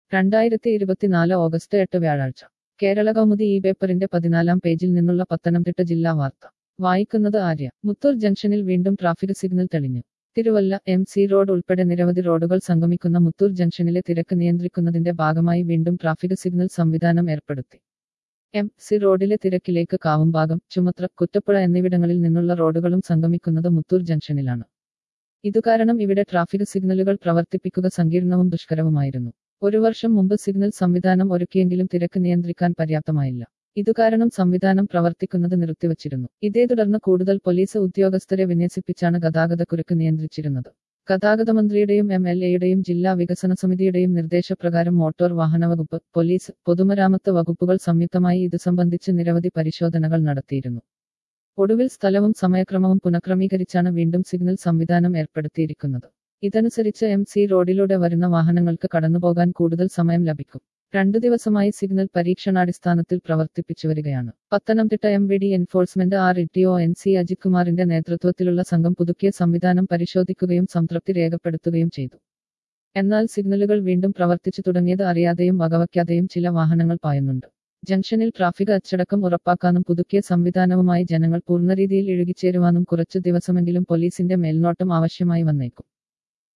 2024 August 8 വ്യാഴാഴ്ച കേരള കൗമുദി ഈ പേപ്പറിന്റെ 14-ാം പേജിൽ നിന്നുള്ള പത്തനംതിട്ട ജില്ലാ വാർത്ത വായിക്കുന്നത് ആര്യ. മുത്തൂർ ജംഗ്ഷനിൽ വീണ്ടും ട്രാഫിക് സിഗ്നൽ തെളിഞ്ഞു. തിരുവല്ല MC റോഡ് ഉൾപ്പെടെ നിരവധി റോഡുകൾ സംഗമിക്കുന്ന മുത്തൂർ ജംഗ്ഷനിലെ തിരക്ക് നിയന്ത്രിക്കുന്നതിന്റെ ഭാഗമായി വീണ്ടും ട്രാഫിക് സിഗ്നൽ സംവിധാനം ഏർപ്പെടുത്തി. MC റോഡിലെ തിരക്കിലേക്ക് കാവുംഭാഗം, ചുമത്ര, കുറ്റപ്പുഴ എന്നിവിടങ്ങളിൽ നിന്നുള്ള റോഡുകളും സംഗമിക്കുന്നത് മുത്തൂർ ജംഗ്ഷനിലാണ്. ഇതുകാരണം ഇവിടെ ട്രാഫിക് സിഗ്നലുകൾ പ്രവർത്തിപ്പിക്കുക സങ്കീർണവും ദുഷ്കരവുമായിരുന്നു. ഒരു വർഷം മുമ്പ് സിഗ്നൽ സംവിധാനം ഒരുക്കിയെങ്കിലും തിരക്ക് നിയന്ത്രിക്കാൻ പര്യാപ്തമായില്ല. ഇതുകാരണം സംവിധാനം പ്രവർത്തിക്കുന്നത് നിർത്തിവച്ചിരുന്നു. ഇതേ തുടർന്ന് കൂടുതൽ പോലീസ് ഉദ്യോഗസ്ഥരെ വിന്യസിപ്പിച്ചാണ് ഗതാഗതക്കുരുക്ക് നിയന്ത്രിച്ചിരുന്നത്. ഗതാഗതമന്ത്രിയുടെയും MLA-യുടെയും ജില്ലാ വികസന സമിതിയുടെയും നിർദ്ദേശപ്രകാരം മോട്ടോർ വാഹന വകുപ്പ്, പോലീസ്, പൊതുമരാമത്ത് വകുപ്പുകൾ സംയുക്തമായി ഇത് സംബന്ധിച്ച് നിരവധി പരിശോധനകൾ നടത്തിയിരുന്നു. ഒടുവിൽ സ്ഥലവും സമയക്രമവും പുനഃക്രമീകരിച്ചാണ് വീണ്ടും സിഗ്നൽ സംവിധാനം ഏർപ്പെടുത്തിയിരിക്കുന്നത്. ഇതനുസരിച്ച് MC റോഡിലൂടെ വരുന്ന വാഹനങ്ങൾക്ക് കടന്നുപോകാൻ കൂടുതൽ സമയം ലഭിക്കും. 2 ദിവസമായി സിഗ്നൽ പരീക്ഷണാടിസ്ഥാനത്തിൽ പ്രവർത്തിപ്പിച്ചുവരികയാണ്. Pathanamthitta MVD enforcement RTO NC Ajith കുമാറിന്റെ നേതൃത്വത്തിലുള്ള സംഘം പുതുക്കിയ സംവിധാനം പരിശോധിക്കുകയും സംതൃപ്തി രേഖപ്പെടുത്തുകയും ചെയ്തു. എന്നാൽ സിഗ്നലുകൾ വീണ്ടും പ്രവർത്തിച്ചു തുടങ്ങിയത് അറിയാതെയും വകവയ്ക്കാതെയും ചില വാഹനങ്ങൾ പായുന്നുണ്ട്. ജംഗ്ഷനിൽ ട്രാഫിക് അച്ചടക്കം ഉറപ്പാക്കാനും പുതുക്കിയ സംവിധാനവുമായി ജനങ്ങൾ പൂർണ്ണരീതിയിൽ ഇഴുകിച്ചേരുവാനും കുറച്ചു ദിവസമെങ്കിലും പോലീസിന്റെ മേൽനോട്ടം ആവശ്യമായി വന്നേക്കും.